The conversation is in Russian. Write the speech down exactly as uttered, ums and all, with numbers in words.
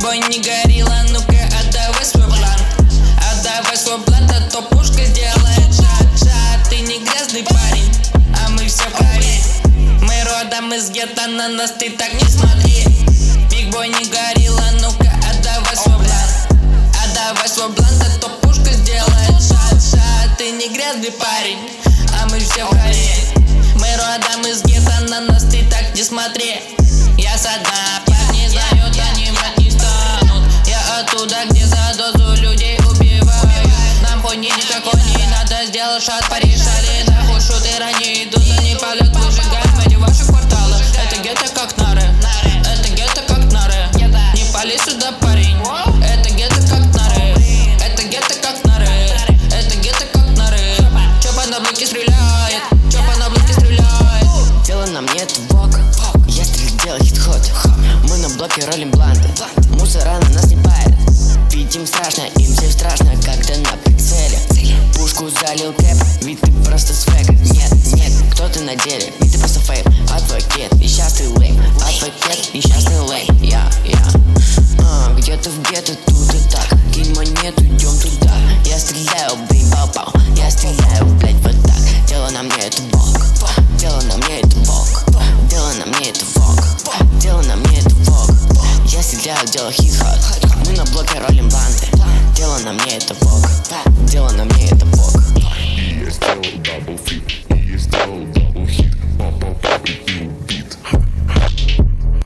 бой не горилла, ну-ка отдавай свой план. Отдавай свой план, да то пушка сделает шат-шат. Ты не грязный парень, а мы все парень. Мы родом из гетто, на нас ты так не смотри. Биг-бой не горилла, ну-ка отдавай свой план. Отдавай свой план, да то пушка сделает шат-шат. Ты не грязный парень, а мы все парень. Мы родом из гетто, на нас ты так не смотри. Я со дна, парни знают, они врать не станут. Я оттуда, где за дозу людей убивают. Нам хуйни никакой не надо, сделал шат, порешали. Нахуй шутеры не идут, они палят, выжигаем эти ваши кварталы. Это гетто как нары, это гетто как нары. Не пали сюда, парень, это гетто как нары. Это гетто как нары, это гетто как нары. Чопа на блоке стреляет, чопа на блоке стреляет. Дело на мне это вок, я стрель делал хит-ход. Мы на блоке ролим бланты, мусора на нас не парит. Видим страшно, им всем страшно, когда на прицеле. Пушку залил кэп, ведь ты просто свек. Нет, нет, кто ты на деле, ведь ты просто фейк. Адвокат, несчастный лейм, адвокат, несчастный лейм. Я, я, а, где-то в гетто, тут и так. Кинь монету, идем туда. Я стреляю, блин, пау-пау. Я стреляю, блять, вот так. Дело на мне это бог, дело на мне это бог, дело на мне это бог, дело на мне это